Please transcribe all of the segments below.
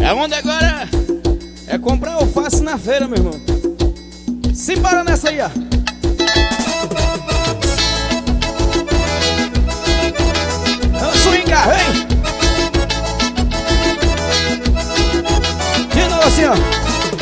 É onde agora é comprar alface na feira, meu irmão. Simbora nessa aí, ó. Vamos swingar, vem! De novo assim, ó.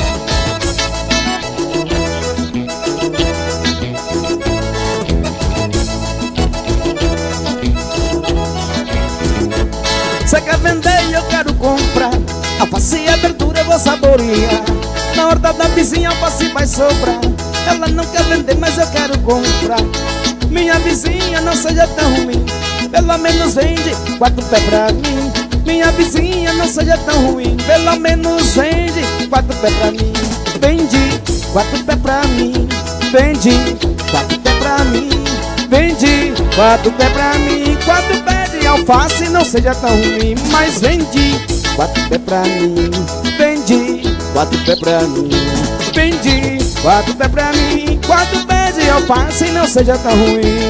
Você quer vender e eu quero comprar. Alface e verdura eu vou saborear. Na horta da vizinha alface vai sobrar. Ela não quer vender, mas eu quero comprar. Minha vizinha não seja tão ruim, pelo menos vende 4 pés pra mim. Minha vizinha não seja tão ruim, pelo menos vende 4 pés pra mim. Vende 4 pés pra mim. Vende 4 pés pra mim. Vende 4 pés pra mim. 4 pés de alface não seja tão ruim, mas vende 4 pés pra mim. Vende 4 pés pra mim. Vende 4 pés pra mim. 4 pés de alface não seja tão ruim.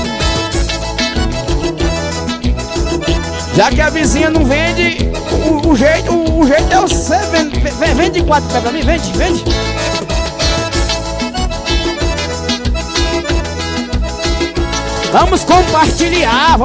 Já que a vizinha não vende, o jeito é você vende 4 pés pra mim. Vende. Vamos compartilhar.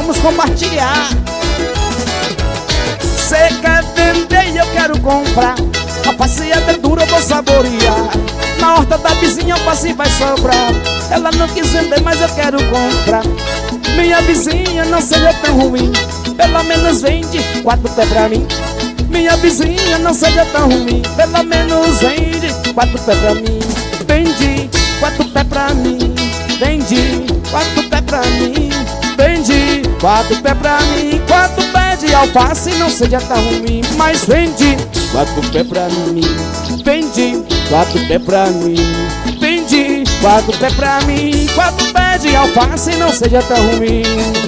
Você quer vender e eu quero comprar. Alface e verdura eu vou saborear. Na horta da vizinha alface vai sobrar. Ela não quis vender, mas eu quero comprar. Minha vizinha não seja tão ruim, pelo menos vende 4 pés pra mim. Minha vizinha não seja tão ruim, pelo menos vende 4 pés pra mim. Vende 4 pés pra mim. Vende 4 pés pra mim. Vende 4 pés pra mim. 4 pés de alface não seja tão ruim, mas vende 4 pés pra mim. Vende 4 pés pra mim. Vende 4 pés pra mim. 4 pés de alface não seja tão ruim.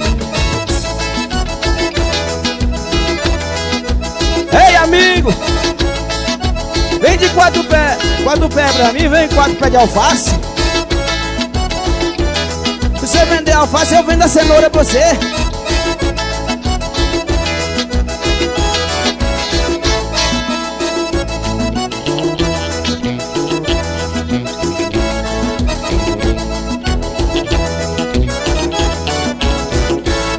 Ei, amigo, vende 4 pés pra mim. Vem 4 pés de alface. Se você vender alface, eu vendo a cenoura pra você.